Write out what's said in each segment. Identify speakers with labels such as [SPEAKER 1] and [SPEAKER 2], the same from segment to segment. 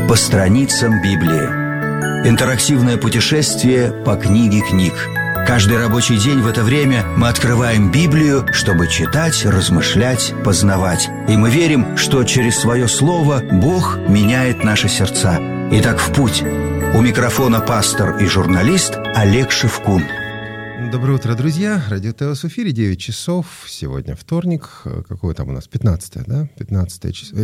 [SPEAKER 1] По страницам Библии. Интерактивное путешествие по книге книг. Каждый рабочий день в это время мы открываем Библию, чтобы читать, размышлять, познавать. И мы верим, что через свое слово Бог меняет наши сердца. Итак, в путь. У микрофона пастор и журналист Олег Шевкун.
[SPEAKER 2] Доброе утро, друзья. Радио Теос в эфире, 9 часов. Сегодня вторник. Какое там у нас? 15, да? 15 число.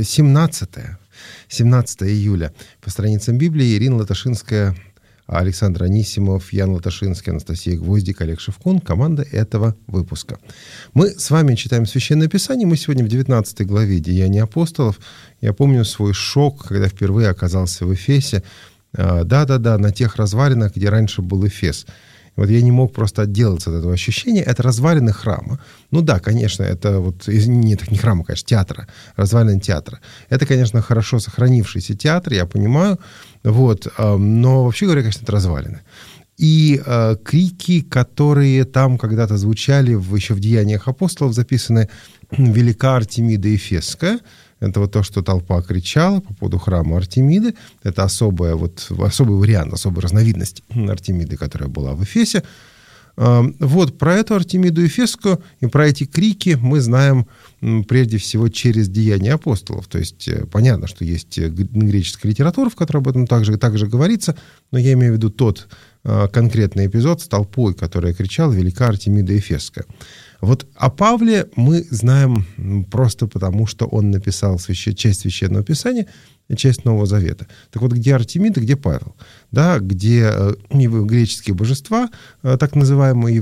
[SPEAKER 2] 17 июля. По страницам Библии Ирина Латашинская, Александр Анисимов, Ян Латашинский, Анастасия Гвоздик, Олег Шевкун. Команда этого выпуска. Мы с вами читаем Священное Писание. Мы сегодня в 19 главе Деяний апостолов. Я помню свой шок, когда впервые оказался в Эфесе. Да-да-да, на тех развалинах, где раньше был Эфес. Вот я не мог просто отделаться от этого ощущения. Это развалины храма. Ну да, конечно, это вот... Нет, не храма, конечно, театра. Развалины театра. Это, конечно, хорошо сохранившийся театр, я понимаю. Вот. Но вообще говоря, конечно, это развалины. И крики, которые там когда-то звучали еще в Деяниях апостолов, записаны «Велика Артемида Ефесская». Это вот то, что толпа кричала по поводу храма Артемиды. Это особый вариант, особая разновидность Артемиды, которая была в Эфесе. Вот про эту Артемиду Ефесскую и про эти крики мы знаем прежде всего через Деяния апостолов. То есть понятно, что есть греческая литература, в которой об этом также говорится, но я имею в виду тот конкретный эпизод с толпой, которая кричала «Велика Артемида Ефесская». Вот о Павле мы знаем просто потому, что он написал часть Священного Писания и часть Нового Завета. Так вот, где Артемида, где Павел? Да, где греческие божества, так называемые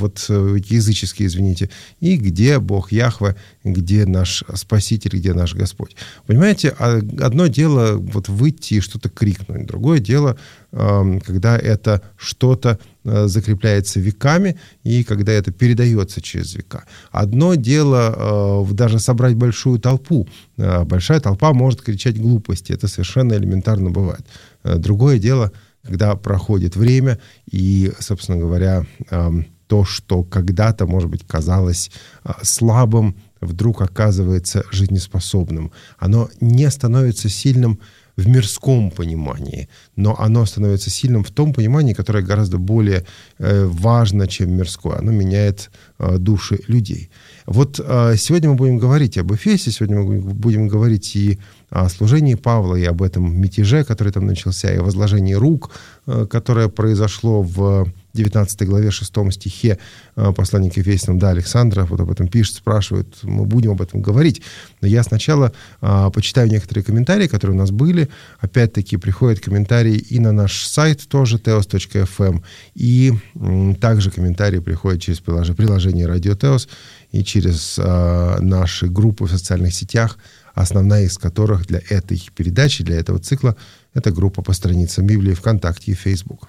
[SPEAKER 2] языческие, извините, и где Бог Яхве, где наш Спаситель, где наш Господь. Понимаете, одно дело вот выйти и что-то крикнуть, другое дело, когда это что-то закрепляется веками и когда это передается через века. Одно дело даже собрать большую толпу. Большая толпа может кричать глупости. Это совершенно элементарно бывает. Другое дело, когда проходит время и, собственно говоря, то, что когда-то, может быть, казалось слабым, вдруг оказывается жизнеспособным. Оно не становится сильным в мирском понимании, но оно становится сильным в том понимании, которое гораздо более важно, чем мирское. Оно меняет души людей. Вот сегодня мы будем говорить об Эфесе, сегодня мы будем говорить и о служении Павла, и об этом мятеже, который там начался, и о возложении рук, которое произошло в 19 главе 6 стихе послания к Ефесянам. Да, Александра вот об этом пишет, спрашивает, мы будем об этом говорить. Но я сначала почитаю некоторые комментарии, которые у нас были. Опять-таки приходят комментарии и на наш сайт тоже, teos.fm, и также комментарии приходят через приложение Радио Теос и через наши группы в социальных сетях, основная из которых для этой передачи, для этого цикла, это группа по страницам Библии ВКонтакте и Facebook.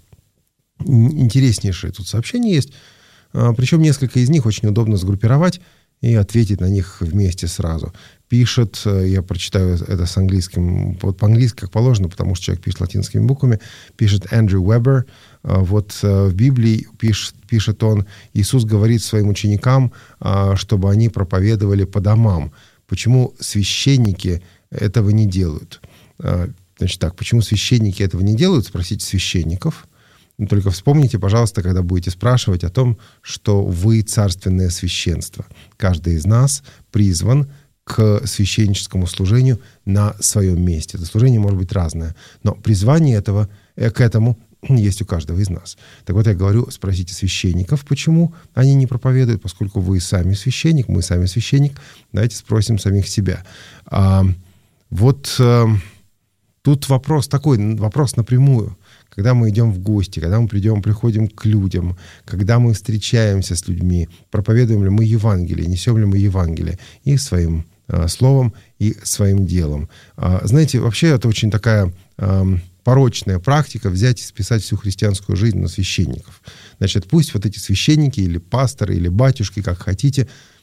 [SPEAKER 2] Интереснейшие тут сообщения есть, причем несколько из них очень удобно сгруппировать и ответить на них вместе сразу. Пишет, я прочитаю это с английским, вот по-английски как положено, потому что человек пишет латинскими буквами, пишет Эндрю Уэббер. Вот в Библии пишет он, Иисус говорит своим ученикам, чтобы они проповедовали по домам. Почему священники этого не делают? Значит так, почему священники этого не делают? Спросите священников. Только вспомните, пожалуйста, когда будете спрашивать о том, что вы царственное священство. Каждый из нас призван к священническому служению на своем месте. Это служение может быть разное, но призвание к этому есть у каждого из нас. Так вот, я говорю, спросите священников, почему они не проповедуют, поскольку вы сами священник, мы сами священник. Давайте спросим самих себя. Тут вопрос напрямую. Когда мы идем в гости, когда мы приходим к людям, когда мы встречаемся с людьми, проповедуем ли мы Евангелие, несем ли мы Евангелие и своим словом, и своим делом. Знаете, вообще это очень такая порочная практика взять и списать всю христианскую жизнь на священников. Значит, пусть вот эти священники или пасторы, или батюшки, как хотите,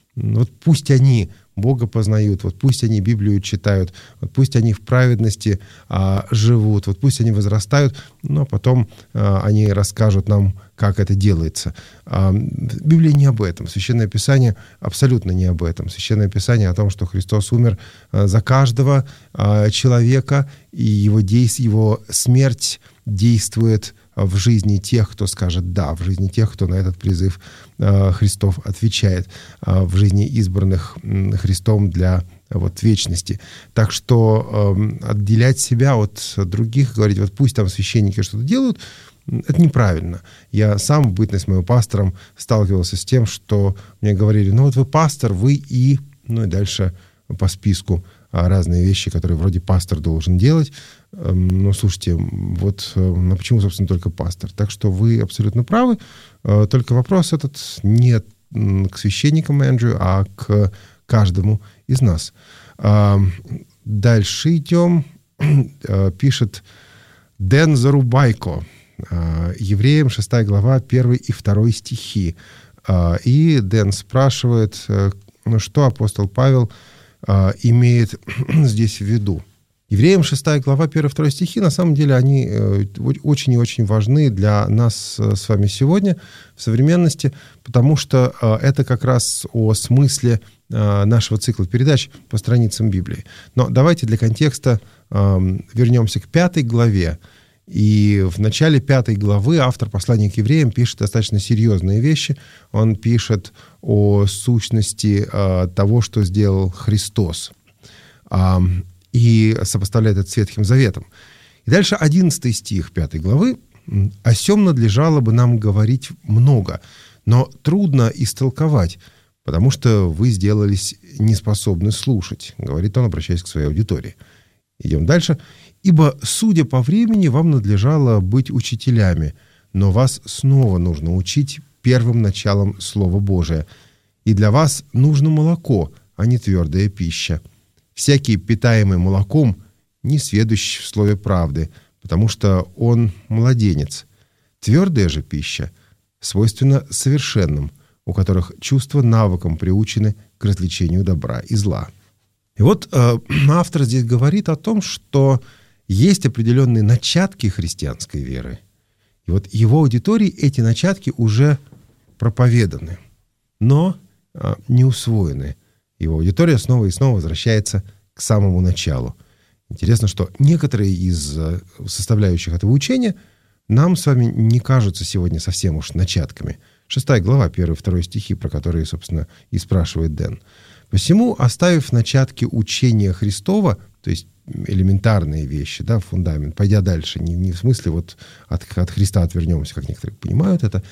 [SPEAKER 2] Вот пусть они Бога познают, вот пусть они Библию читают, вот пусть они в праведности живут, вот пусть они возрастают, но потом они расскажут нам, как это делается. Библия не об этом, Священное Писание абсолютно не об этом. Священное Писание о том, что Христос умер за каждого человека, и его смерть действует в жизни тех, кто скажет «да», в жизни тех, кто на этот призыв Христов отвечает, в жизни избранных Христом для вечности. Так что отделять себя от других, говорить, вот пусть там священники что-то делают, это неправильно. Я сам, в бытность моим пастором, сталкивался с тем, что мне говорили, ну вот вы пастор, вы и дальше по списку разные вещи, которые вроде пастор должен делать. Но слушайте, почему, собственно, только пастор? Так что вы абсолютно правы. Только вопрос этот не к священникам Эндрю, а к каждому из нас. Дальше идем. Пишет Дэн Зарубайко. Евреям 6 глава, 1 и 2 стихи. И Дэн спрашивает, что апостол Павел имеет здесь в виду. Евреям 6 глава, 1 и 2 стихи, на самом деле, они очень и очень важны для нас с вами сегодня, в современности, потому что это как раз о смысле нашего цикла передач по страницам Библии. Но давайте для контекста вернемся к 5 главе. И в начале 5 главы автор послания к евреям пишет достаточно серьезные вещи. Он пишет о сущности того, что сделал Христос. И сопоставляет это с Ветхим Заветом. И дальше 11 стих 5 главы. «О сем надлежало бы нам говорить много, но трудно истолковать, потому что вы сделались неспособны слушать», говорит он, обращаясь к своей аудитории. Идем дальше. «Ибо, судя по времени, вам надлежало быть учителями, но вас снова нужно учить первым началом Слова Божия. И для вас нужно молоко, а не твердая пища. Всякий, питаемый молоком, не сведущ в слове правды, потому что он младенец. Твердая же пища свойственна совершенным, у которых чувства навыком приучены к развлечению добра и зла». И вот автор здесь говорит о том, что есть определенные начатки христианской веры. И вот его аудитории эти начатки уже проповеданы, но не усвоены. Его аудитория снова и снова возвращается к самому началу. Интересно, что некоторые из составляющих этого учения нам с вами не кажутся сегодня совсем уж начатками. 6 глава, 1 и 2 стихи, про которые, собственно, и спрашивает Дэн. «Посему, оставив начатки учения Христова», то есть элементарные вещи, да, фундамент, пойдя дальше, не в смысле от Христа отвернемся, как некоторые понимают это,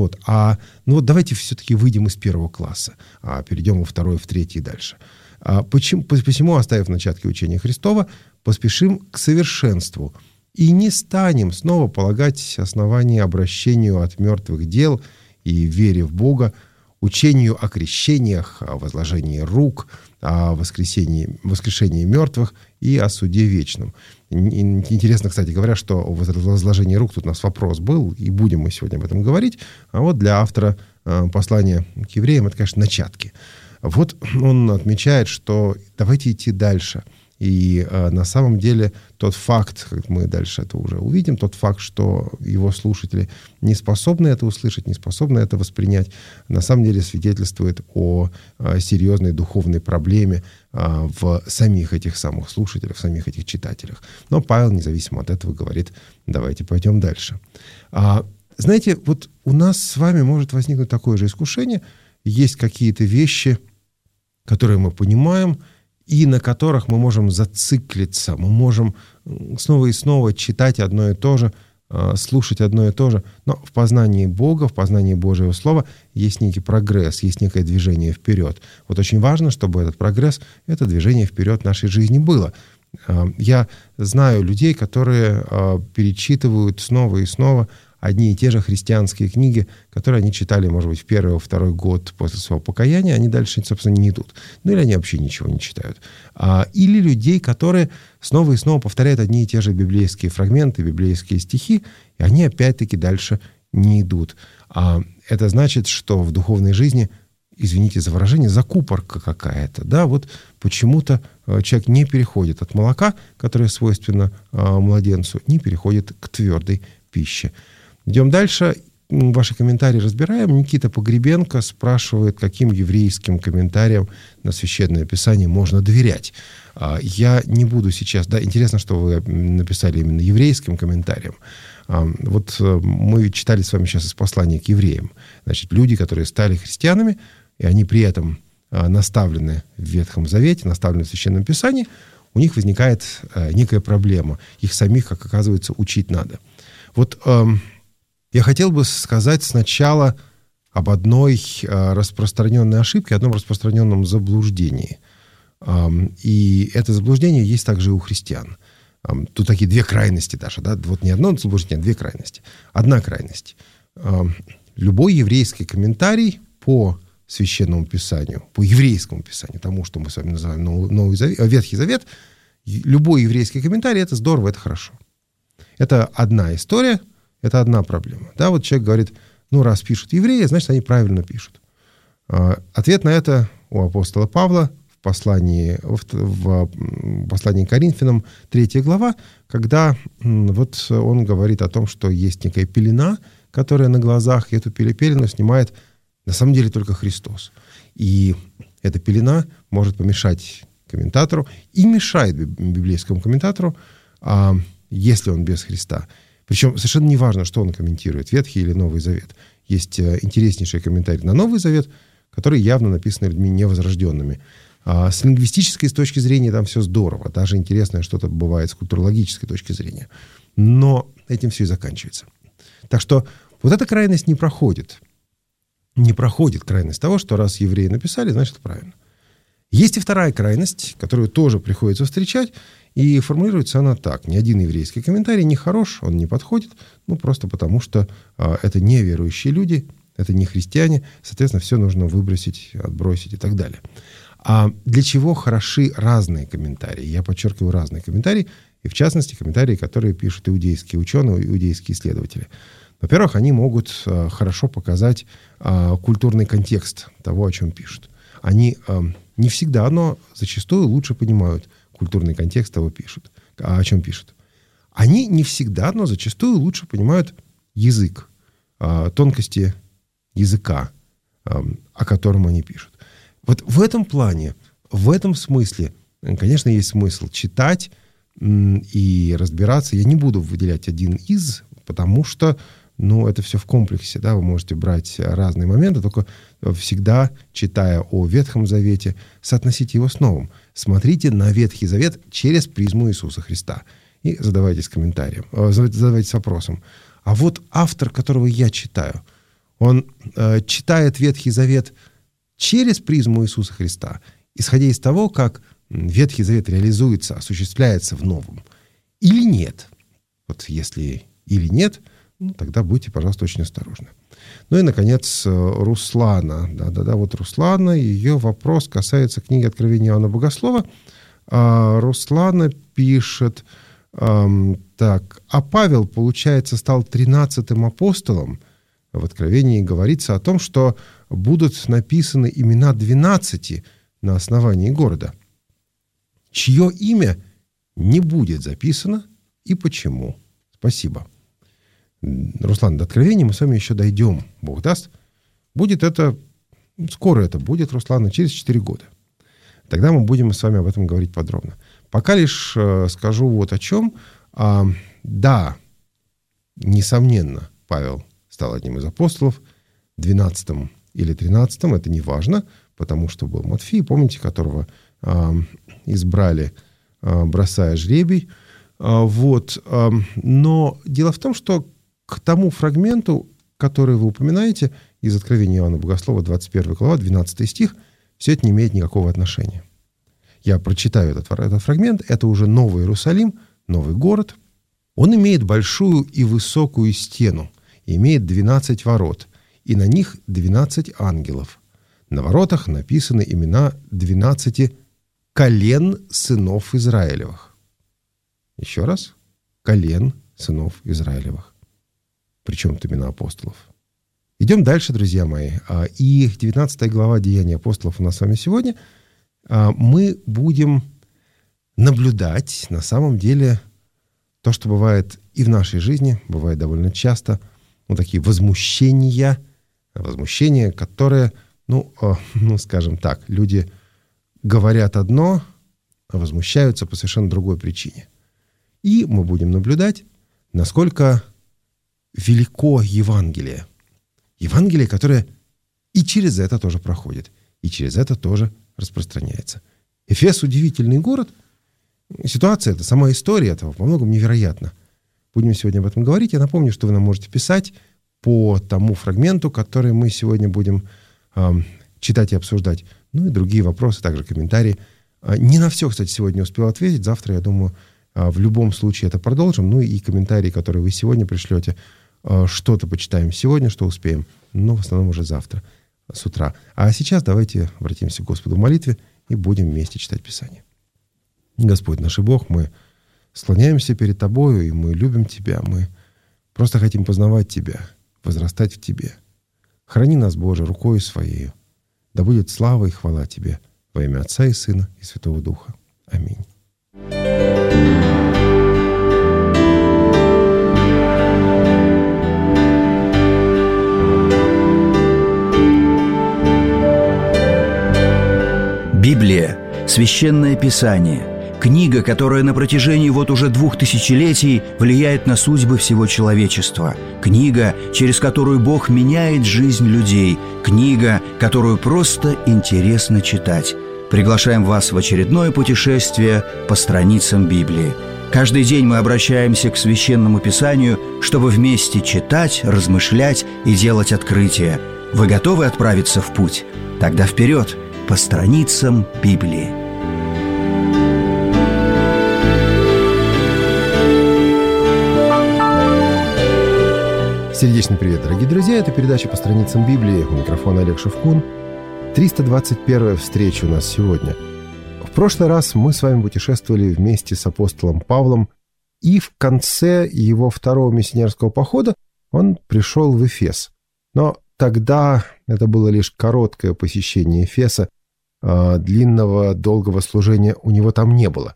[SPEAKER 2] давайте все-таки выйдем из 1 класса, перейдем во 2, в 3 и дальше. Посему, оставив начатки учения Христова, поспешим к совершенству и не станем снова полагать основания обращению от мертвых дел и вере в Бога, учению о крещениях, о возложении рук, о воскрешении мертвых и о суде вечном. Интересно, кстати говоря, что о возложении рук тут у нас вопрос был, и будем мы сегодня об этом говорить. А вот для автора послания к евреям это, конечно, начатки. Вот он отмечает, что давайте идти дальше. И на самом деле тот факт, как мы дальше это уже увидим, тот факт, что его слушатели не способны это услышать, не способны это воспринять, на самом деле свидетельствует о серьезной духовной проблеме в самих этих самых слушателях, в самих этих читателях. Но Павел, независимо от этого, говорит, давайте пойдем дальше. Знаете, вот у нас с вами может возникнуть такое же искушение. Есть какие-то вещи, которые мы понимаем, и на которых мы можем зациклиться, мы можем снова и снова читать одно и то же, слушать одно и то же. Но в познании Бога, в познании Божьего Слова есть некий прогресс, есть некое движение вперед. Вот очень важно, чтобы этот прогресс, это движение вперед в нашей жизни было. Я знаю людей, которые перечитывают снова и снова одни и те же христианские книги, которые они читали, может быть, в 1-2 год после своего покаяния, они дальше, собственно, не идут. Или они вообще ничего не читают. Или людей, которые снова и снова повторяют одни и те же библейские фрагменты, библейские стихи, и они опять-таки дальше не идут. Это значит, что в духовной жизни извините за выражение, закупорка какая-то. Да? Вот почему-то человек не переходит от молока, которое свойственно младенцу, не переходит к твердой пище. Идем дальше. Ваши комментарии разбираем. Никита Погребенко спрашивает, каким еврейским комментариям на Священное Писание можно доверять. Я не буду сейчас... Да, интересно, что вы написали именно еврейским комментариям. Вот мы читали с вами сейчас из послания к евреям. Значит, люди, которые стали христианами, и они при этом наставлены в Ветхом Завете, наставлены в Священном Писании, у них возникает некая проблема. Их самих, как оказывается, учить надо. Вот я хотел бы сказать сначала об одной распространенной ошибке, одном распространенном заблуждении. И это заблуждение есть также и у христиан. Тут такие две крайности даже. Да? Вот не одно заблуждение, а две крайности. Одна крайность. Любой еврейский комментарий по Священному Писанию, по еврейскому Писанию, тому, что мы с вами называем Ветхий Завет, любой еврейский комментарий — это здорово, это хорошо. Это одна история, это одна проблема. Да, вот человек говорит, раз пишут евреи, значит, они правильно пишут. Ответ на это у апостола Павла в послании к Коринфянам, 3 глава, когда вот он говорит о том, что есть некая пелена, которая на глазах, и эту пелену снимает на самом деле только Христос. И эта пелена может помешать комментатору и мешает библейскому комментатору, если он без Христа. Причем совершенно не важно, что он комментирует, Ветхий или Новый Завет. Есть интереснейший комментарий на Новый Завет, который явно написан людьми невозрожденными. С лингвистической точки зрения там все здорово. Даже интересное что-то бывает с культурологической точки зрения. Но этим все и заканчивается. Так что вот эта крайность не проходит. Не проходит крайность того, что раз евреи написали, значит, это правильно. Есть и вторая крайность, которую тоже приходится встречать, и формулируется она так. Ни один еврейский комментарий не хорош, он не подходит, просто потому что это неверующие люди, это не христиане, соответственно, все нужно выбросить, отбросить и так далее. А для чего хороши разные комментарии? Я подчеркиваю разные комментарии, и в частности комментарии, которые пишут иудейские ученые, иудейские исследователи. Во-первых, они могут хорошо показать культурный контекст того, о чем пишут. Они не всегда, но зачастую лучше понимают культурный контекст того, о чем пишут. Они не всегда, но зачастую лучше понимают язык, тонкости языка, о котором они пишут. Вот в этом плане, в этом смысле, конечно, есть смысл читать и разбираться. Я не буду выделять один из, потому что это все в комплексе. Да? Вы можете брать разные моменты, только всегда, читая о Ветхом Завете, соотносите его с Новым. Смотрите на Ветхий Завет через призму Иисуса Христа. И задавайтесь комментарием, задавайтесь вопросом. А вот автор, которого я читаю, он читает Ветхий Завет через призму Иисуса Христа, исходя из того, как Ветхий Завет реализуется, осуществляется в Новом. Или нет? Вот если или нет, тогда будьте, пожалуйста, очень осторожны. И, наконец, Руслана. Вот Руслана, ее вопрос касается книги Откровения Иоанна Богослова. Руслана пишет так. А Павел, получается, стал 13-м апостолом. В Откровении говорится о том, что будут написаны имена 12 на основании города. Чье имя не будет записано и почему? Спасибо. Руслан, до Откровения мы с вами еще дойдем, Бог даст. Будет это, скоро это будет, Руслан, через 4 года. Тогда мы будем с вами об этом говорить подробно. Пока лишь скажу вот о чем. Да, несомненно, Павел стал одним из апостолов, 12-м или 13-м, это не важно, потому что был Матфей, помните, которого избрали, бросая жребий. Но дело в том, что к тому фрагменту, который вы упоминаете, из Откровения Иоанна Богослова, 21 глава, 12 стих, все это не имеет никакого отношения. Я прочитаю этот фрагмент. Это уже Новый Иерусалим, новый город. Он имеет большую и высокую стену, имеет 12 ворот, и на них 12 ангелов. На воротах написаны имена 12 колен сынов Израилевых. Еще раз. Колен сынов Израилевых. Причем это имена апостолов. Идем дальше, друзья мои. И 19 глава Деяний апостолов у нас с вами сегодня. Мы будем наблюдать, на самом деле, то, что бывает и в нашей жизни, бывает довольно часто, такие возмущения, которые, скажем так, люди говорят одно, а возмущаются по совершенно другой причине. И мы будем наблюдать, насколько велико Евангелие. Евангелие, которое и через это тоже проходит, и через это тоже распространяется. Эфес — удивительный город. Ситуация, это сама история этого во многом невероятна. Будем сегодня об этом говорить. Я напомню, что вы нам можете писать по тому фрагменту, который мы сегодня будем читать и обсуждать. И другие вопросы, также комментарии. Не на все, кстати, сегодня успел ответить. Завтра, я думаю, в любом случае это продолжим. И комментарии, которые вы сегодня пришлете, что-то почитаем сегодня, что успеем. Но в основном уже завтра с утра. А сейчас давайте обратимся к Господу в молитве и будем вместе читать Писание. Господь наш и Бог, мы склоняемся перед Тобою, и мы любим Тебя. Мы просто хотим познавать Тебя, возрастать в Тебе. Храни нас, Боже, рукою Своею. Да будет слава и хвала Тебе во имя Отца и Сына и Святого Духа. Аминь.
[SPEAKER 1] Библия – священное писание, книга, которая на протяжении уже 2000 летий влияет на судьбы всего человечества, книга, через которую Бог меняет жизнь людей, книга, которую просто интересно читать. Приглашаем вас в очередное путешествие по страницам Библии. Каждый день мы обращаемся к Священному Писанию, чтобы вместе читать, размышлять и делать открытия. Вы готовы отправиться в путь? Тогда вперед! По страницам Библии.
[SPEAKER 2] Сердечный привет, дорогие друзья. Это передача «По страницам Библии». У микрофона Олег Шевкун. 321-я встреча у нас сегодня. В прошлый раз мы с вами путешествовали вместе с апостолом Павлом, и в конце его второго миссионерского похода он пришел в Эфес. Но тогда это было лишь короткое посещение Эфеса, длинного, долгого служения у него там не было.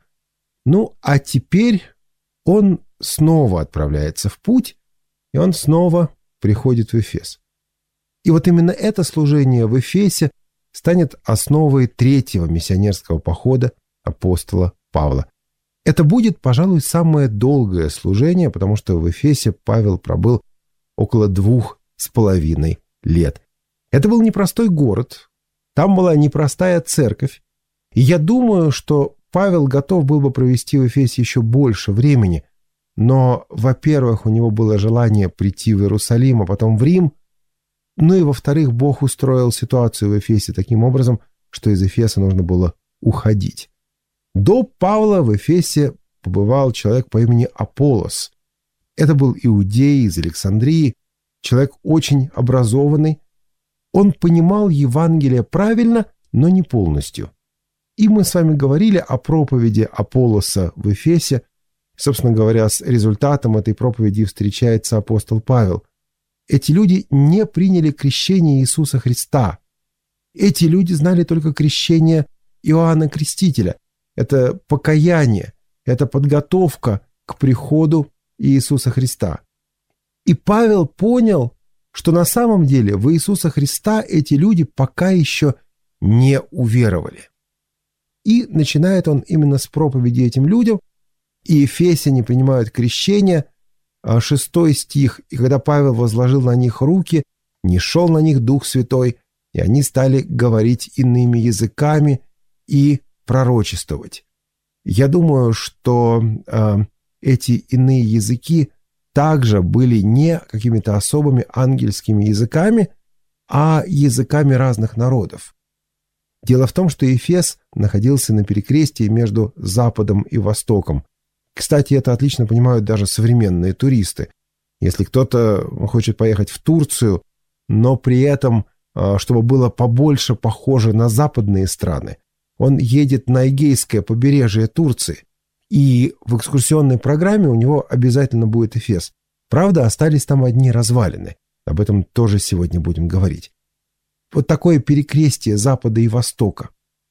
[SPEAKER 2] А теперь он снова отправляется в путь, и он снова приходит в Эфес. И именно это служение в Эфесе станет основой третьего миссионерского похода апостола Павла. Это будет, пожалуй, самое долгое служение, потому что в Эфесе Павел пробыл около 2,5 лет. Это был непростой город, там была непростая церковь, и я думаю, что Павел готов был бы провести в Эфесе еще больше времени, но, во-первых, у него было желание прийти в Иерусалим, а потом в Рим, и, во-вторых, Бог устроил ситуацию в Эфесе таким образом, что из Эфеса нужно было уходить. До Павла в Эфесе побывал человек по имени Аполлос. Это был иудей из Александрии, человек очень образованный. Он понимал Евангелие правильно, но не полностью. И мы с вами говорили о проповеди Аполлоса в Эфесе. Собственно говоря, с результатом этой проповеди встречается апостол Павел. Эти люди не приняли крещение Иисуса Христа. Эти люди знали только крещение Иоанна Крестителя. Это покаяние, это подготовка к приходу Иисуса Христа. И Павел понял, что на самом деле в Иисуса Христа эти люди пока еще не уверовали. И начинает он именно с проповеди этим людям, и эфесяне принимают крещение, 6 стих, «И когда Павел возложил на них руки, нишел на них Дух Святой, и они стали говорить иными языками и пророчествовать». Я думаю, что эти иные языки также были не какими-то особыми ангельскими языками, а языками разных народов. Дело в том, что Эфес находился на перекрестии между Западом и Востоком. Кстати, это отлично понимают даже современные туристы. Если кто-то хочет поехать в Турцию, но при этом, чтобы было побольше похоже на западные страны, он едет на Эгейское побережье Турции, и в экскурсионной программе у него обязательно будет Эфес. Правда, остались там одни развалины. Об этом тоже сегодня будем говорить. Вот такое перекрестие Запада и Востока.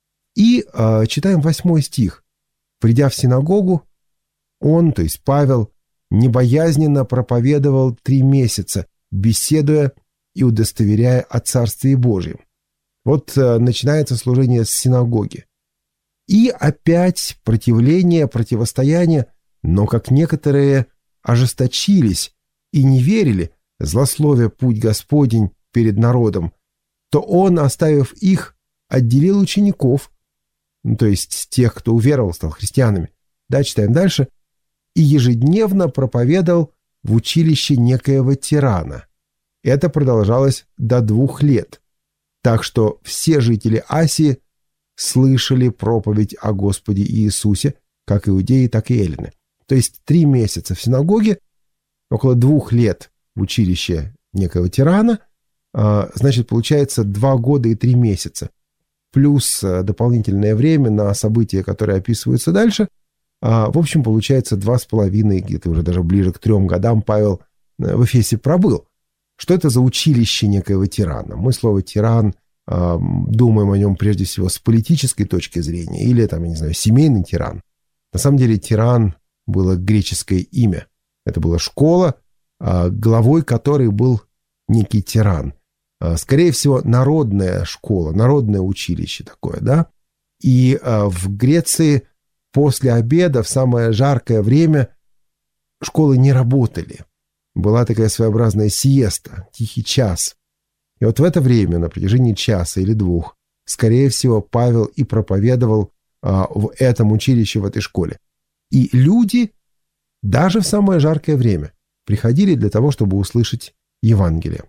[SPEAKER 2] И читаем 8 стих. «Придя в синагогу, он, то есть Павел, небоязненно проповедовал 3 месяца, беседуя и удостоверяя о Царстве Божьем». Вот начинается служение с синагоги. И опять противление, противостояние, но как некоторые ожесточились и не верили, злословя путь Господень перед народом, то он, оставив их, отделил учеников, то есть тех, кто уверовал, стал христианами. Да, читаем дальше. «И ежедневно проповедовал в училище некоего тирана. Это продолжалось до 2 лет. Так что все жители Асии слышали проповедь о Господе Иисусе, как иудеи, так и эллины». То есть 3 месяца в синагоге, около 2 лет в училище некого тирана, значит, получается 2 года и 3 месяца. Плюс дополнительное время на события, которые описываются дальше. В общем, получается 2,5, где-то уже даже ближе к 3 годам Павел в Эфесе пробыл. Что это за училище некоего тирана? Мы слово «тиран» думаем о нем прежде всего с политической точки зрения или, там, я не знаю, семейный тиран. На самом деле тиран было греческое имя. Это была школа, главой которой был некий тиран. Скорее всего, народная школа, народное училище такое, да? И в Греции после обеда, в самое жаркое время, школы не работали. Была такая своеобразная сиеста, тихий час. И вот в это время, на протяжении часа или 2, скорее всего, Павел и проповедовал в этом училище, в этой школе. И люди даже в самое жаркое время приходили для того, чтобы услышать Евангелие.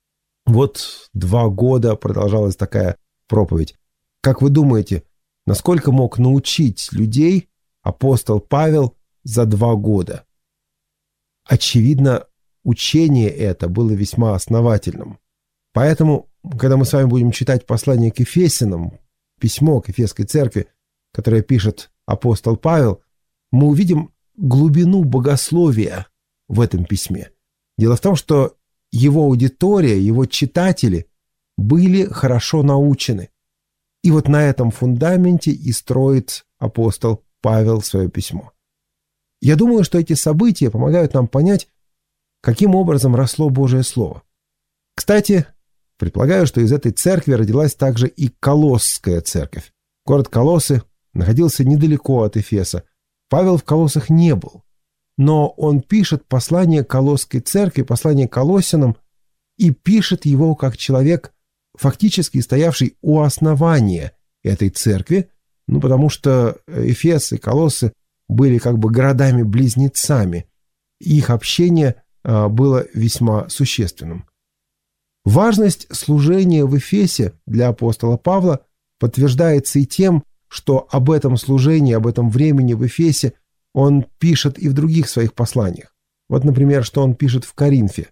[SPEAKER 2] Вот 2 года продолжалась такая проповедь. Как вы думаете, насколько мог научить людей апостол Павел за 2 года? Очевидно, учение это было весьма основательным. Поэтому, когда мы с вами будем читать послание к Ефесянам, письмо к Ефесской церкви, которое пишет апостол Павел, мы увидим глубину богословия в этом письме. Дело в том, что его аудитория, его читатели были хорошо научены. И вот на этом фундаменте и строит апостол Павел свое письмо. Я думаю, что эти события помогают нам понять, каким образом росло Божие Слово. Кстати, предполагаю, что из этой церкви родилась также и Колосская церковь. Город Колоссы находился недалеко от Эфеса. Павел в Колоссах не был. Но он пишет послание Колосской церкви, послание Колоссянам, и пишет его как человек, фактически стоявший у основания этой церкви, потому что Эфес и Колоссы были как бы городами-близнецами. Их общение было весьма существенным. Важность служения в Эфесе для апостола Павла подтверждается и тем, что об этом служении, об этом времени в Эфесе он пишет и в других своих посланиях. Вот, например, что он пишет в Коринфе.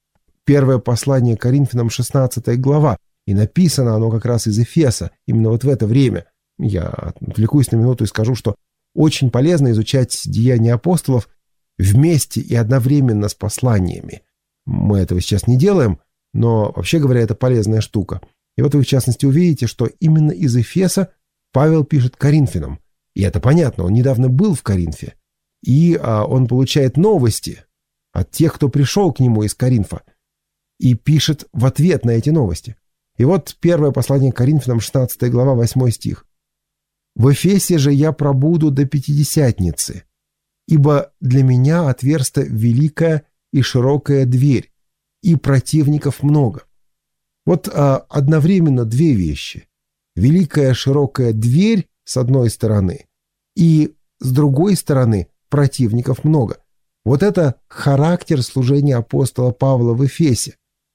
[SPEAKER 2] Первое послание Коринфянам, 16 глава, и написано оно как раз из Эфеса, именно вот в это время. Я отвлекусь на минуту и скажу, что очень полезно изучать деяния апостолов вместе и одновременно с посланиями. Мы этого сейчас не делаем, но, вообще говоря, это полезная штука. И вот вы, в частности, увидите, что именно из Эфеса Павел пишет Коринфянам. И это понятно, он недавно был в Коринфе. И он получает новости от тех, кто пришел к нему из Коринфа, и пишет в ответ на эти новости. И вот первое послание к Коринфянам, 16 глава, 8 стих. «В Эфесе же я пробуду до Пятидесятницы, ибо для меня отверста великая и широкая дверь, и противников много». Вот одновременно 2 вещи. Великая широкая дверь с одной стороны, и с другой стороны противников много. Вот это характер служения апостола Павла в Эфесе.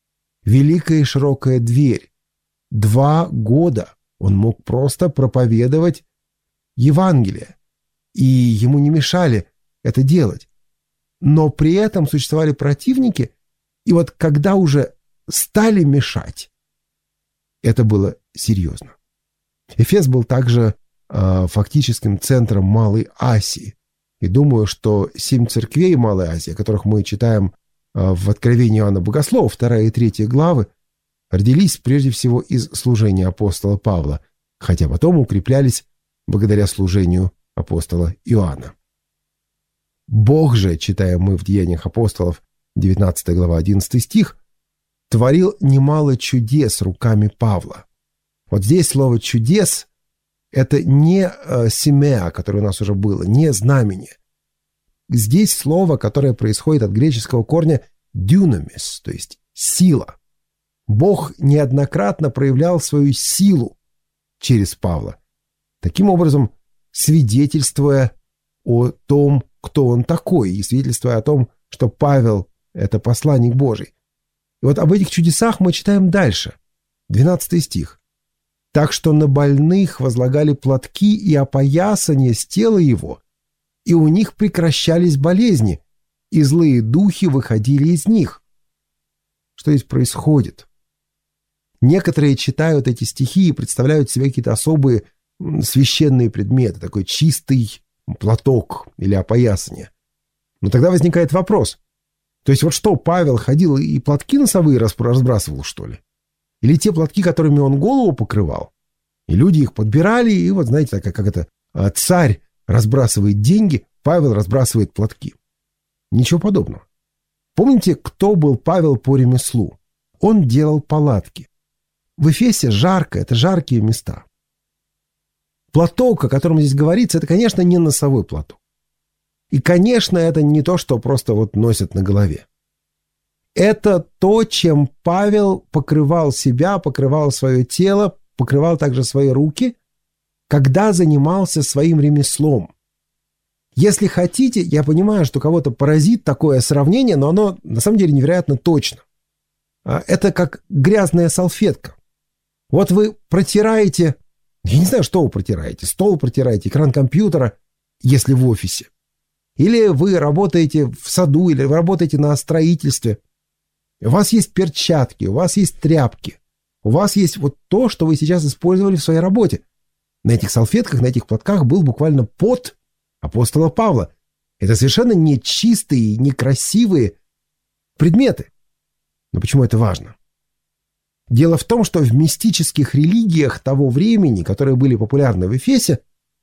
[SPEAKER 2] Великая и широкая дверь. 2 года он мог просто проповедовать Евангелие, и ему не мешали это делать. Но при этом существовали противники, и вот когда уже стали мешать, это было серьезно. Эфес был также фактическим центром Малой Асии. И думаю, что 7 церквей Малой Азии, о которых мы читаем в Откровении Иоанна Богослова, 2 и 3 главы, родились прежде всего из служения апостола Павла, хотя потом укреплялись благодаря служению апостола Иоанна. Бог же, читаем мы в Деяниях апостолов, 19 глава, 11 стих, творил немало чудес руками Павла. Вот здесь слово «чудес» — это не семя, которое у нас уже было, не знамение. Здесь слово, которое происходит от греческого корня «дюнамис», то есть «сила». Бог неоднократно проявлял свою силу через Павла, таким образом свидетельствуя о том, кто он такой, и свидетельствуя о том, что Павел — это посланник Божий. И вот об этих чудесах мы читаем дальше, 12 стих. «Так что на больных возлагали платки и опоясания с тела его, и у них прекращались болезни, и злые духи выходили из них». Что здесь происходит? Некоторые читают эти стихи и представляют себе какие-то особые священные предметы, такой чистый платок или опоясание. Но тогда возникает вопрос. То есть вот что, Павел ходил и платки носовые разбрасывал, что ли? Или те платки, которыми он голову покрывал? И люди их подбирали, и вот знаете, как это, царь разбрасывает деньги, Павел разбрасывает платки. Ничего подобного. Помните, кто был Павел по ремеслу? Он делал палатки. В Эфесе жарко, это жаркие места. Платок, о котором здесь говорится, это, конечно, не носовой платок. И, конечно, это не то, что просто вот носят на голове. Это то, чем Павел покрывал себя, покрывал свое тело, покрывал также свои руки, когда занимался своим ремеслом. Если хотите, я понимаю, что кого-то поразит такое сравнение, но оно на самом деле невероятно точно. Это как грязная салфетка. Вот вы протираете, я не знаю, что вы протираете, стол протираете, экран компьютера, если в офисе. Или вы работаете в саду, или вы работаете на строительстве. У вас есть перчатки, у вас есть тряпки. У вас есть вот то, что вы сейчас использовали в своей работе. На этих салфетках, на этих платках был буквально пот апостола Павла. Это совершенно не чистые, некрасивые предметы. Но почему это важно? Дело в том, что в мистических религиях того времени, которые были популярны в Эфесе,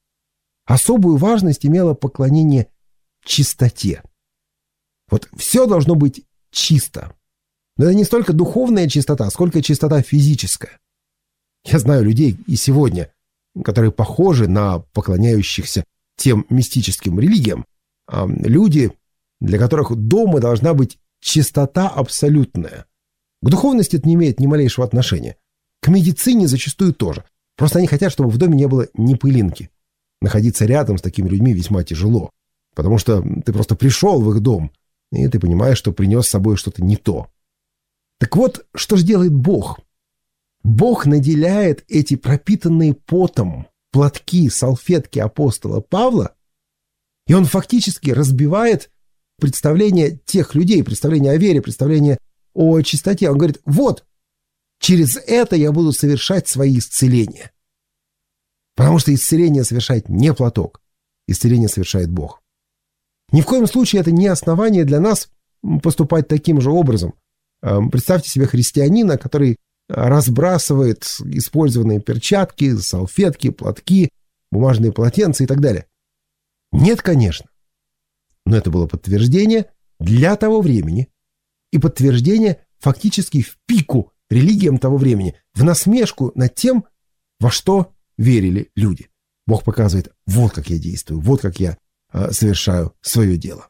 [SPEAKER 2] особую важность имело поклонение чистоте. Вот все должно быть чисто. Но это не столько духовная чистота, сколько чистота физическая. Я знаю людей и сегодня, которые похожи на поклоняющихся тем мистическим религиям. Люди, для которых дома должна быть чистота абсолютная. К духовности это не имеет ни малейшего отношения. К медицине зачастую тоже. Просто они хотят, чтобы в доме не было ни пылинки. Находиться рядом с такими людьми весьма тяжело. Потому что ты просто пришел в их дом, и ты понимаешь, что принес с собой что-то не то. Так вот, что же делает Бог? Бог наделяет эти пропитанные потом платки, салфетки апостола Павла, и он фактически разбивает представление тех людей, представление о вере, представление о чистоте. Он говорит, вот, через это я буду совершать свои исцеления. Потому что исцеление совершает не платок, исцеление совершает Бог. Ни в коем случае это не основание для нас поступать таким же образом. Представьте себе христианина, который разбрасывает использованные перчатки, салфетки, платки, бумажные полотенца и так далее. Нет, конечно. Но это было подтверждение для того времени и подтверждение фактически в пику религиям того времени, в насмешку над тем, во что верили люди. Бог показывает, вот как я действую, вот как я совершаю свое дело.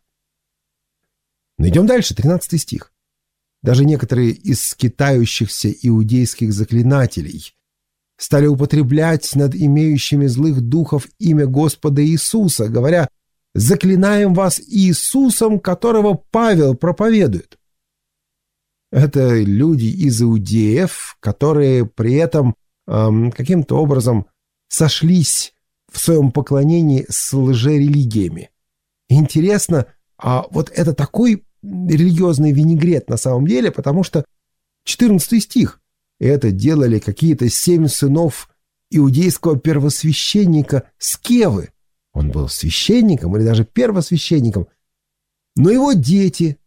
[SPEAKER 2] Но идем дальше, 13 стих. Даже некоторые из скитающихся иудейских заклинателей стали употреблять над имеющими злых духов имя Господа Иисуса, говоря, «Заклинаем вас Иисусом, которого Павел проповедует». Это люди из иудеев, которые при этом каким-то образом сошлись в своем поклонении с лжерелигиями. Интересно, а вот это такой религиозный винегрет на самом деле, потому что 14 стих. Это делали какие-то 7 сынов иудейского первосвященника Скевы. Он был священником или даже первосвященником. Но его дети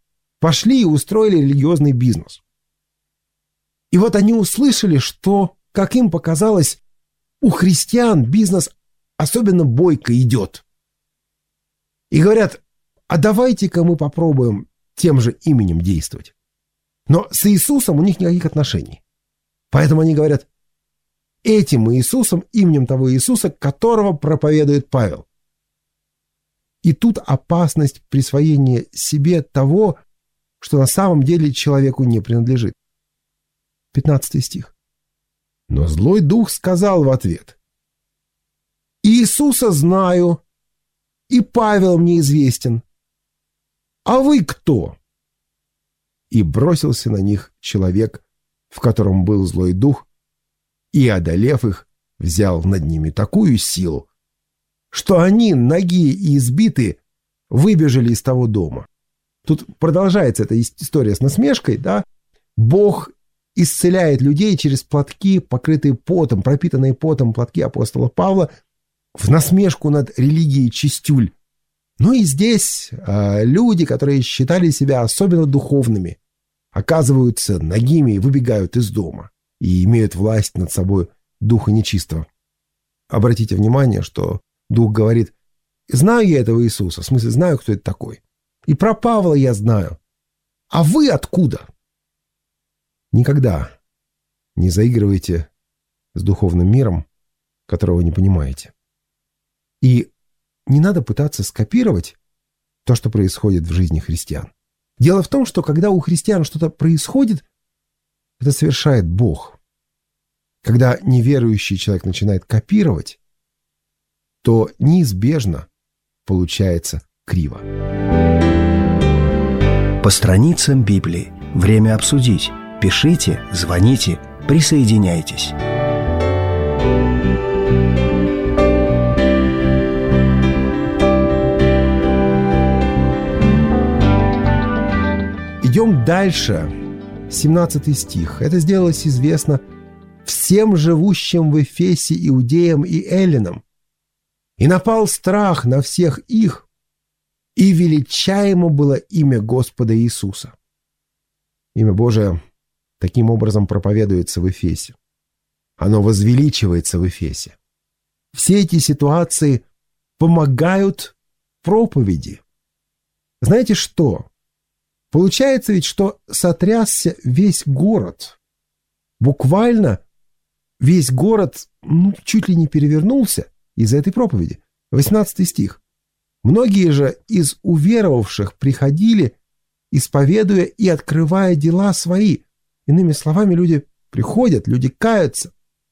[SPEAKER 2] пошли и устроили религиозный бизнес. И вот они услышали, что, как им показалось, у христиан бизнес особенно бойко идет. И говорят: а давайте-ка мы попробуем тем же именем действовать. Но с Иисусом у них никаких отношений. Поэтому они говорят: этим Иисусом, именем того Иисуса, которого проповедует Павел. И тут опасность присвоения себе того, что на самом деле человеку не принадлежит. 15 стих. Но злой дух сказал в ответ: Иисуса знаю, и Павел мне известен. А вы кто? И бросился на них человек, в котором был злой дух, и, одолев их, взял над ними такую силу, что они, нагие и избитые, выбежали из того дома. Тут продолжается эта история с насмешкой, да? Бог исцеляет людей через платки, покрытые потом, пропитанные потом платки апостола Павла, в насмешку над религией чистюль. Ну и здесь люди, которые считали себя особенно духовными, оказываются нагими и выбегают из дома и имеют власть над собой духа нечистого. Обратите внимание, что дух говорит: знаю я этого Иисуса, в смысле знаю, кто это такой. И про Павла я знаю. А вы откуда? Никогда не заигрывайте с духовным миром, которого не понимаете. И не надо пытаться скопировать то, что происходит в жизни христиан. Дело в том, что когда у христиан что-то происходит, это совершает Бог. Когда неверующий человек начинает копировать, то неизбежно получается криво.
[SPEAKER 1] По страницам Библии. Время обсудить. Пишите, звоните, присоединяйтесь.
[SPEAKER 2] Идем дальше. 17 стих. Это сделалось известно всем живущим в Эфесе иудеям и эллинам. И напал страх на всех их, и величаемо было имя Господа Иисуса. Имя Божие таким образом проповедуется в Эфесе. Оно возвеличивается в Эфесе. Все эти ситуации помогают проповеди. Знаете что? Получается ведь, что сотрясся весь город. Буквально весь город чуть ли не перевернулся из-за этой проповеди. 18 стих. Многие же из уверовавших приходили, исповедуя и открывая дела свои. Иными словами, люди приходят, люди каются.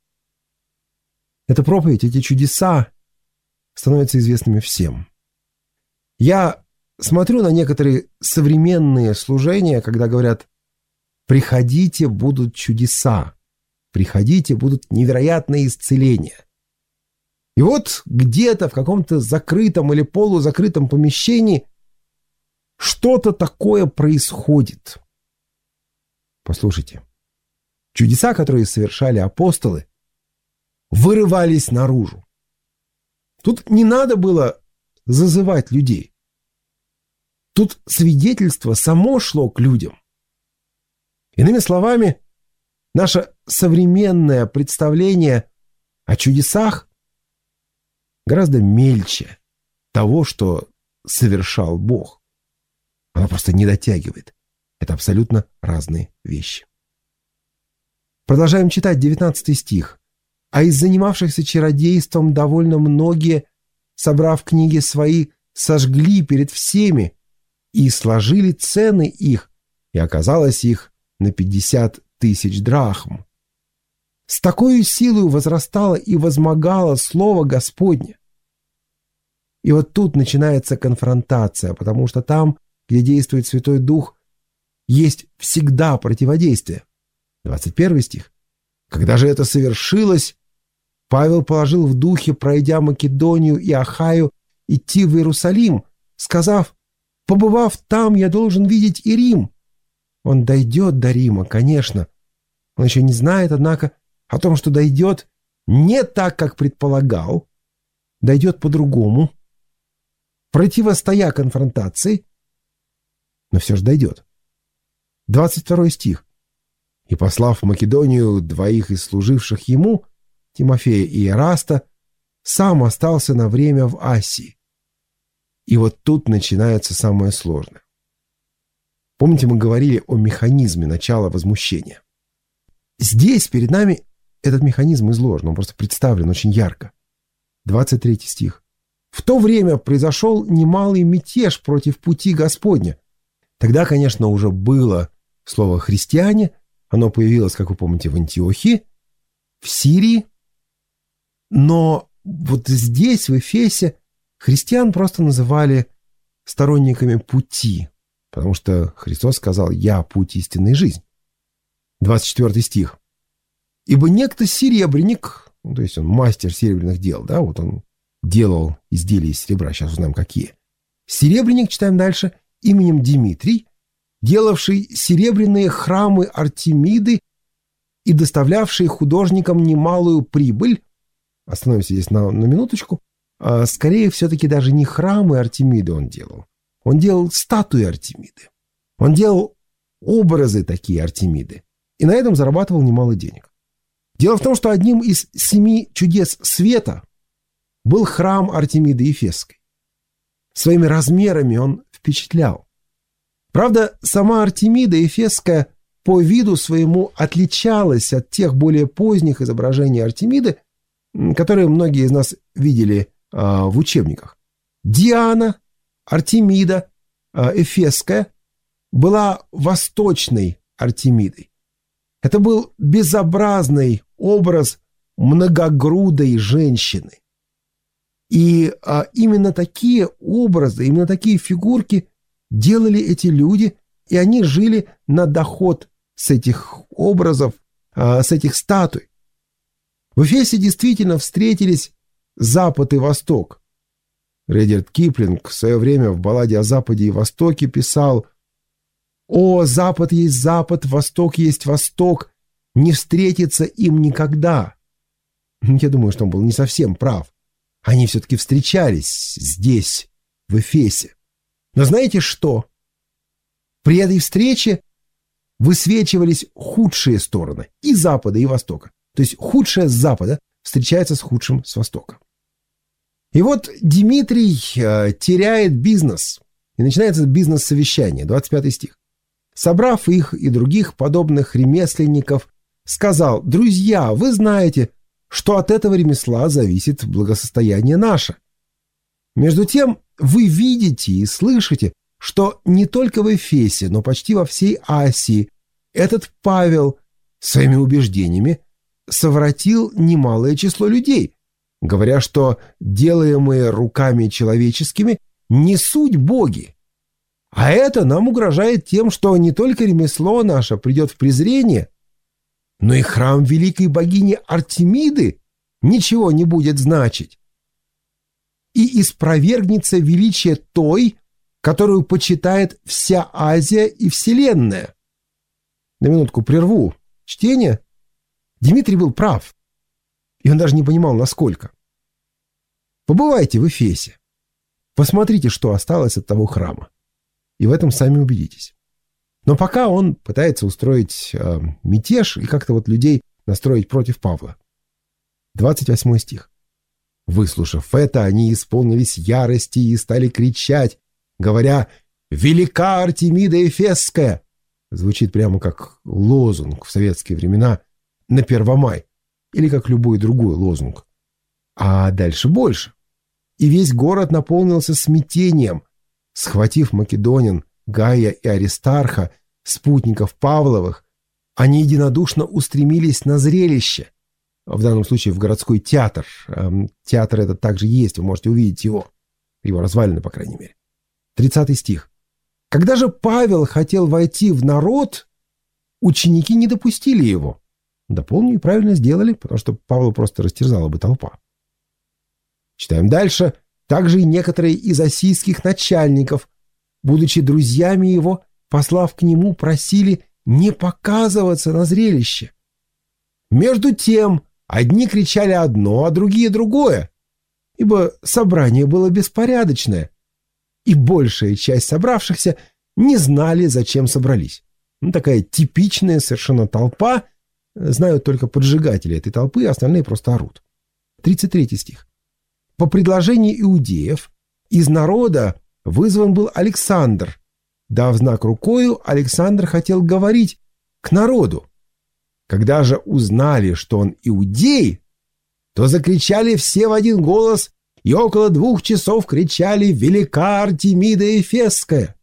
[SPEAKER 2] Эта проповедь, эти чудеса становятся известными всем. Я смотрю на некоторые современные служения, когда говорят: приходите, будут чудеса, приходите, будут невероятные исцеления. И вот где-то в каком-то закрытом или полузакрытом помещении что-то такое происходит. Послушайте, чудеса, которые совершали апостолы, вырывались наружу. Тут не надо было зазывать людей. Тут свидетельство само шло к людям. Иными словами, наше современное представление о чудесах гораздо мельче того, что совершал Бог. Оно просто не дотягивает. Это абсолютно разные вещи. Продолжаем читать 19 стих. «А из занимавшихся чародейством довольно многие, собрав книги свои, сожгли перед всеми и сложили цены их, и оказалось их на 50 000 драхм. С такой силой возрастало и возмогало слово Господне». И вот тут начинается конфронтация, потому что там, где действует Святой Дух, есть всегда противодействие. 21 стих. «Когда же это совершилось, Павел положил в духе, пройдя Македонию и Ахаю, идти в Иерусалим, сказав: побывав там, я должен видеть и Рим. Он дойдет до Рима, конечно. Он еще не знает, однако, о том, что дойдет не так, как предполагал, дойдет по-другому, противостоя конфронтации, но все же дойдет. 22 стих. «И, послав в Македонию 2 из служивших ему, Тимофея и Эраста, сам остался на время в Асии». И вот тут начинается самое сложное. Помните, мы говорили о механизме начала возмущения. Здесь перед нами этот механизм изложен, он просто представлен очень ярко. 23 стих. «В то время произошел немалый мятеж против пути Господня». Тогда, конечно, уже было слово «христиане». Оно появилось, как вы помните, в Антиохии, в Сирии. Но вот здесь, в Эфесе, христиан просто называли сторонниками пути, потому что Христос сказал: «Я путь, истинная жизнь». 24 стих. «Ибо некто серебряник», то есть он мастер серебряных дел, да, вот он делал изделия из серебра, сейчас узнаем какие. Серебряник, читаем дальше, именем Димитрий, делавший серебряные храмы Артемиды и доставлявший художникам немалую прибыль. Остановимся здесь на минуточку. Скорее, все-таки даже не храмы Артемиды он делал. Он делал статуи Артемиды. Он делал образы такие Артемиды. И на этом зарабатывал немало денег. Дело в том, что одним из 7 чудес света был храм Артемиды Ефесской. Своими размерами он впечатлял. Правда, сама Артемида Ефесская по виду своему отличалась от тех более поздних изображений Артемиды, которые многие из нас видели в учебниках. Диана, Артемида Эфесская, была восточной Артемидой. Это был безобразный образ многогрудой женщины. И именно такие образы, именно такие фигурки делали эти люди, и они жили на доход с этих образов, с этих статуй. В Эфесе действительно встретились Запад и Восток. Редьярд Киплинг в свое время в балладе о Западе и Востоке писал: «О, Запад есть Запад, Восток есть Восток, не встретиться им никогда». Я думаю, что он был не совсем прав. Они все-таки встречались здесь, в Эфесе. Но знаете что? При этой встрече высвечивались худшие стороны и Запада, и Востока. То есть худшее с Запада встречается с худшим с Востока. И вот Димитрий теряет бизнес. И начинается бизнес-совещание, 25 стих. «Собрав их и других подобных ремесленников, сказал: друзья, вы знаете, что от этого ремесла зависит благосостояние наше. Между тем, вы видите и слышите, что не только в Эфесе, но почти во всей Асии этот Павел своими убеждениями совратил немалое число людей, говоря, что делаемые руками человеческими не суть боги. А это нам угрожает тем, что не только ремесло наше придет в презрение, но и храм великой богини Артемиды ничего не будет значить. И испровергнется величие той, которую почитает вся Азия и Вселенная». На минутку прерву чтение. Димитрий был прав, и он даже не понимал, насколько. Побывайте в Эфесе, посмотрите, что осталось от того храма, и в этом сами убедитесь. Но пока он пытается устроить мятеж и как-то вот людей настроить против Павла. 28 стих. «Выслушав это, они исполнились ярости и стали кричать, говоря: велика Артемида Эфесская!» Звучит прямо как лозунг в советские времена на 1 мая, или как любой другой лозунг. А дальше больше. «И весь город наполнился смятением. Схватив македонян Гая и Аристарха, спутников Павловых, они единодушно устремились на зрелище». В данном случае в городской театр. Театр этот также есть, вы можете увидеть его развалины, по крайней мере. 30 стих. «Когда же Павел хотел войти в народ, ученики не допустили его». Дополню, и правильно сделали, потому что Павла просто растерзала бы толпа. Читаем дальше. «Также и некоторые из ассийских начальников, будучи друзьями его, послав к нему, просили не показываться на зрелище. Между тем одни кричали одно, а другие другое, ибо собрание было беспорядочное, и большая часть собравшихся не знали, зачем собрались. Такая типичная совершенно толпа. Знают только поджигатели этой толпы, остальные просто орут. 33 стих. «По предложению иудеев из народа вызван был Александр. Дав знак рукою, Александр хотел говорить к народу. Когда же узнали, что он иудей, то закричали все в один голос, и около 2 часов кричали: «Велика Артемида Эфесская!»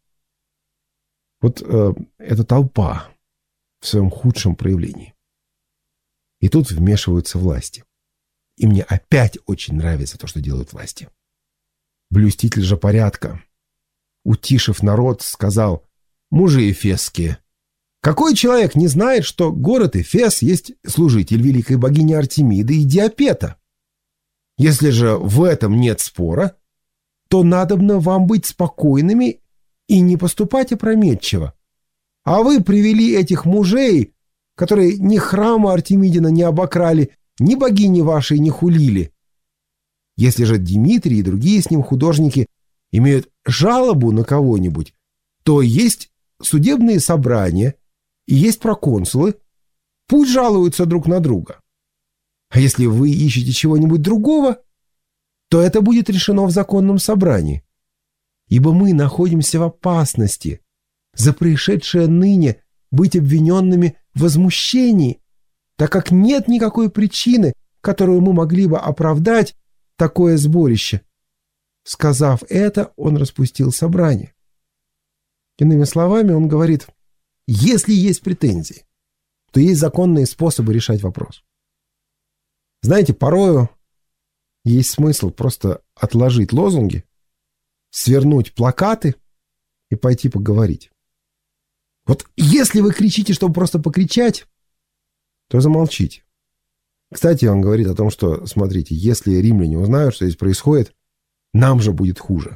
[SPEAKER 2] Вот эта толпа в своем худшем проявлении. И тут вмешиваются власти. И мне опять очень нравится то, что делают власти. Блюститель же порядка, утишив народ, сказал: «Мужи эфесские, какой человек не знает, что город Эфес есть служитель великой богини Артемиды и Диапета? Если же в этом нет спора, то надобно вам быть спокойными и не поступать опрометчиво. А вы привели этих мужей, которые ни храма Артемидина не обокрали, ни богини вашей не хулили. Если же Дмитрий и другие с ним художники имеют жалобу на кого-нибудь, то есть судебные собрания и есть проконсулы, пусть жалуются друг на друга. А если вы ищете чего-нибудь другого, то это будет решено в законном собрании. Ибо мы находимся в опасности за происшедшее ныне быть обвиненными в возмущении, так как нет никакой причины, которую мы могли бы оправдать такое сборище». Сказав это, он распустил собрание. Иными словами, он говорит: если есть претензии, то есть законные способы решать вопрос. Знаете, порою есть смысл просто отложить лозунги, свернуть плакаты и пойти поговорить. Вот если вы кричите, чтобы просто покричать, то замолчите. Кстати, он говорит о том, что, смотрите, если римляне узнают, что здесь происходит, нам же будет хуже.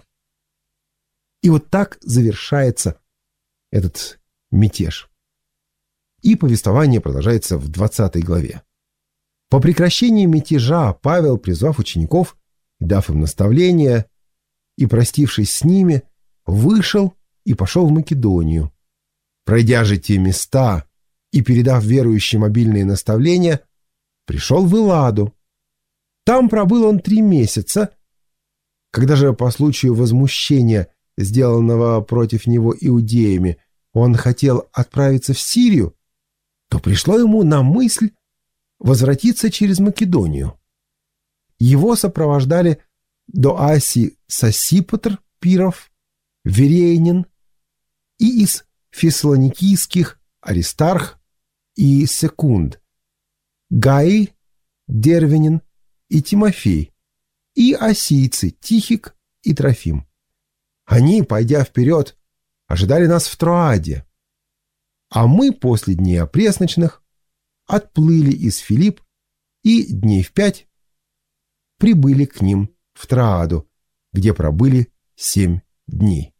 [SPEAKER 2] И вот так завершается этот мятеж. И повествование продолжается в 20 главе. По прекращении мятежа Павел, призвав учеников и дав им наставления, и, простившись с ними, вышел и пошел в Македонию. Пройдя же те места и передав верующим обильные наставления, пришел в Элладу. Там пробыл он 3 месяца. Когда же по случаю возмущения, сделанного против него иудеями, он хотел отправиться в Сирию, то пришло ему на мысль возвратиться через Македонию. Его сопровождали до Асии Сосипатр, Пиров, Верейнин и из фессалоникийских Аристарх и Секунд, Гаи, Дервинин и Тимофей, и осийцы Тихик и Трофим. Они, пойдя вперед, ожидали нас в Троаде, а мы после дней опресночных отплыли из Филипп и дней в 5 прибыли к ним в Троаду, где пробыли 7 дней.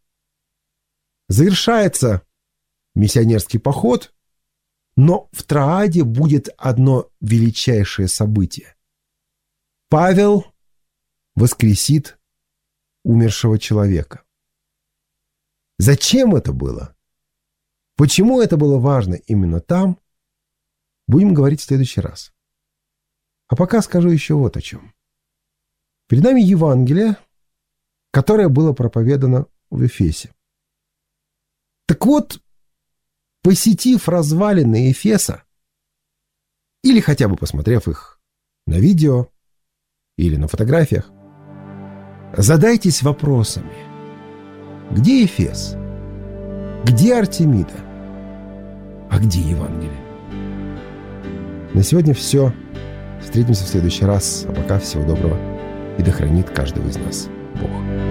[SPEAKER 2] Завершается миссионерский поход, но в Троаде будет одно величайшее событие. Павел воскресит умершего человека. Зачем это было? Почему это было важно именно там? Будем говорить в следующий раз. А пока скажу еще вот о чем. Перед нами Евангелие, которое было проповедано в Эфесе. Так вот, посетив развалины Эфеса, или хотя бы посмотрев их на видео или на фотографиях, задайтесь вопросами: где Эфес? Где Артемида? А где Евангелие? На сегодня все. Встретимся в следующий раз. А пока всего доброго. И да хранит каждого из нас Бог.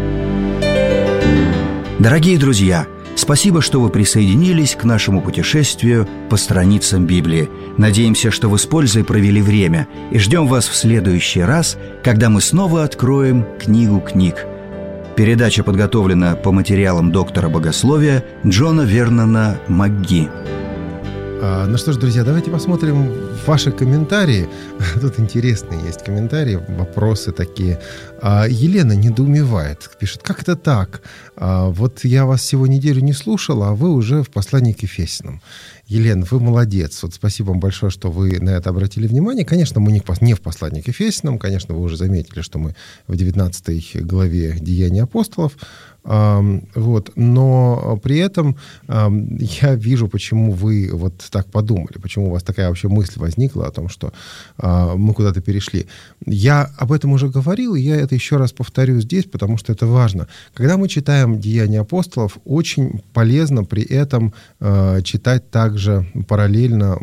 [SPEAKER 1] Дорогие друзья, спасибо, что вы присоединились к нашему путешествию по страницам Библии. Надеемся, что вы с пользой провели время, и ждем вас в следующий раз, когда мы снова откроем книгу книг. Передача подготовлена по материалам доктора богословия Джона Вернона МакГи.
[SPEAKER 2] Ну что ж, друзья, давайте посмотрим ваши комментарии. Тут интересные есть комментарии, вопросы такие. Елена недоумевает, пишет: как это так? Вот я вас всего неделю не слушала, а вы уже в послании к Ефесянам. Елена, вы молодец. Вот спасибо вам большое, что вы на это обратили внимание. Конечно, мы не в послании к Ефесянам. Конечно, вы уже заметили, что мы в 19 главе Деяний апостолов. Вот. Но при этом я вижу, почему вы вот так подумали, почему у вас такая вообще мысль возникла о том, что мы куда-то перешли. Я об этом уже говорил, и я это еще раз повторю здесь, потому что это важно. Когда мы читаем Деяния апостолов, очень полезно при этом читать также параллельно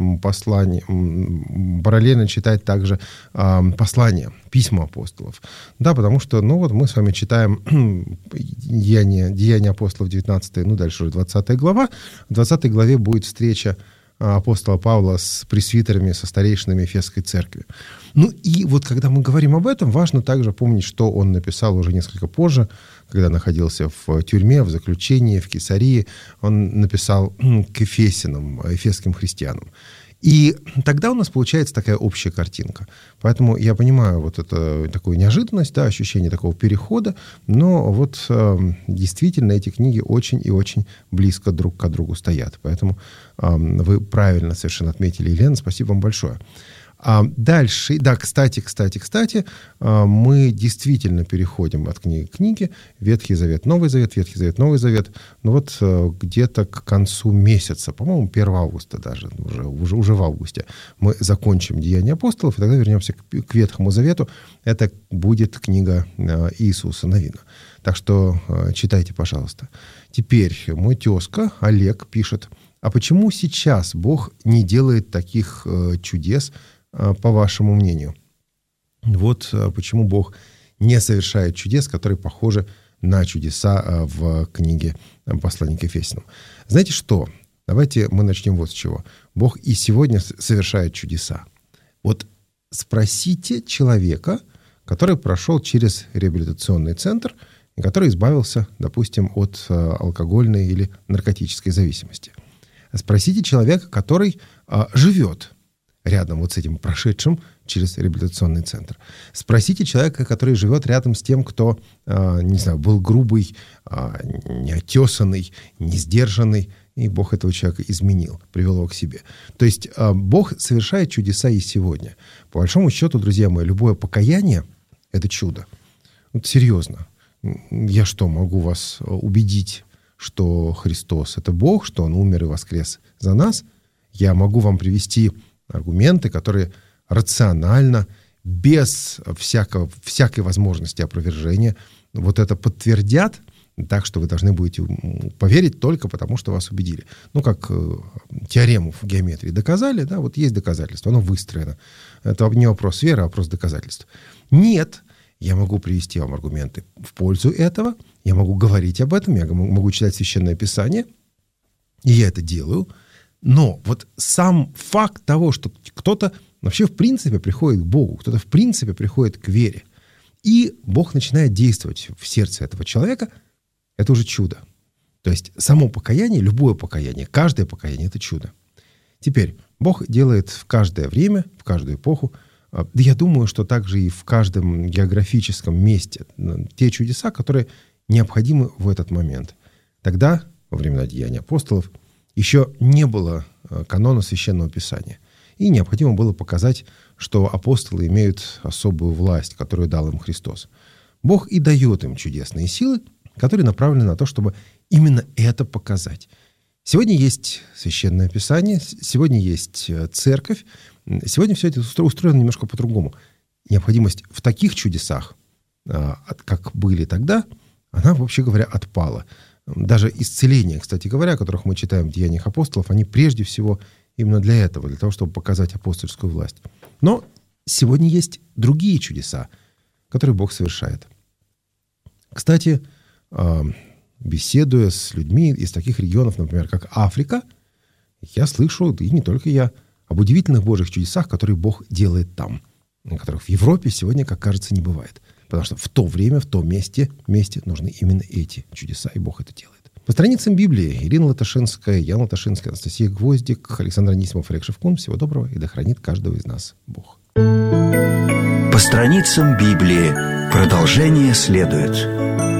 [SPEAKER 2] читать также послания, письма апостолов. Да, потому что, вот мы с вами читаем Деяния апостолов 19, дальше уже 20 глава. В 20 главе будет встреча апостола Павла с пресвитерами, со старейшинами Ефесской церкви. И вот когда мы говорим об этом, важно также помнить, что он написал уже несколько позже, когда находился в тюрьме, в заключении, в Кесарии. Он написал к Ефесянам, эфесским христианам. И тогда у нас получается такая общая картинка. Поэтому я понимаю вот это, такую неожиданность, да, ощущение такого перехода, но вот действительно эти книги очень и очень близко друг к другу стоят. Поэтому вы правильно совершенно отметили, Елена, спасибо вам большое. Дальше, да, кстати, мы действительно переходим от книги к книге. Ветхий Завет, Новый Завет, Ветхий Завет, Новый Завет. Где-то к концу месяца, по-моему, 1 августа даже, уже в августе, мы закончим Деяния апостолов, и тогда вернемся к Ветхому Завету. Это будет книга Иисуса Навина. Так что читайте, пожалуйста. Теперь мой тезка Олег пишет: а почему сейчас Бог не делает таких чудес, по вашему мнению? Вот почему Бог не совершает чудес, которые похожи на чудеса в книге «Послание к Ефесянам». Знаете что? Давайте мы начнем вот с чего. Бог и сегодня совершает чудеса. Вот спросите человека, который прошел через реабилитационный центр, и который избавился, допустим, от алкогольной или наркотической зависимости. Спросите человека, который живет рядом вот с этим прошедшим через реабилитационный центр. Спросите человека, который живет рядом с тем, кто, был грубый, неотесанный, несдержанный, и Бог этого человека изменил, привел его к себе. То есть Бог совершает чудеса и сегодня. По большому счету, друзья мои, любое покаяние — это чудо. Вот серьезно. Я что, могу вас убедить, что Христос — это Бог, что Он умер и воскрес за нас? Я могу вам привести аргументы, которые рационально, без всякой возможности опровержения, вот это подтвердят, так что вы должны будете поверить только потому, что вас убедили. Как теорему в геометрии доказали, да, вот есть доказательство, оно выстроено. Это не вопрос веры, а вопрос доказательств. Нет, я могу привести вам аргументы в пользу этого, я могу говорить об этом, я могу читать Священное Писание, и я это делаю. Но вот сам факт того, что кто-то вообще в принципе приходит к Богу, кто-то в принципе приходит к вере, и Бог начинает действовать в сердце этого человека, это уже чудо. То есть само покаяние, любое покаяние, каждое покаяние — это чудо. Теперь Бог делает в каждое время, в каждую эпоху, да я думаю, что также и в каждом географическом месте, те чудеса, которые необходимы в этот момент. Тогда, во времена Деяний апостолов, еще не было канона Священного Писания. И необходимо было показать, что апостолы имеют особую власть, которую дал им Христос. Бог и дает им чудесные силы, которые направлены на то, чтобы именно это показать. Сегодня есть Священное Писание, сегодня есть церковь, сегодня все это устроено немножко по-другому. Необходимость в таких чудесах, как были тогда, она, вообще говоря, отпала. Даже исцеления, кстати говоря, о которых мы читаем в Деяниях апостолов, они прежде всего именно для этого, для того, чтобы показать апостольскую власть. Но сегодня есть другие чудеса, которые Бог совершает. Кстати, беседуя с людьми из таких регионов, например, как Африка, я слышу, и не только я, об удивительных Божьих чудесах, которые Бог делает там, которых в Европе сегодня, как кажется, не бывает. Потому что в то время, в том месте нужны именно эти чудеса, и Бог это делает. По страницам Библии Ирина Латашинская, Ян Латашинский, Анастасия Гвоздик, Александр Анисимов, Олег Шевкун. Всего доброго, и да хранит каждого из нас Бог.
[SPEAKER 1] По страницам Библии. Продолжение следует.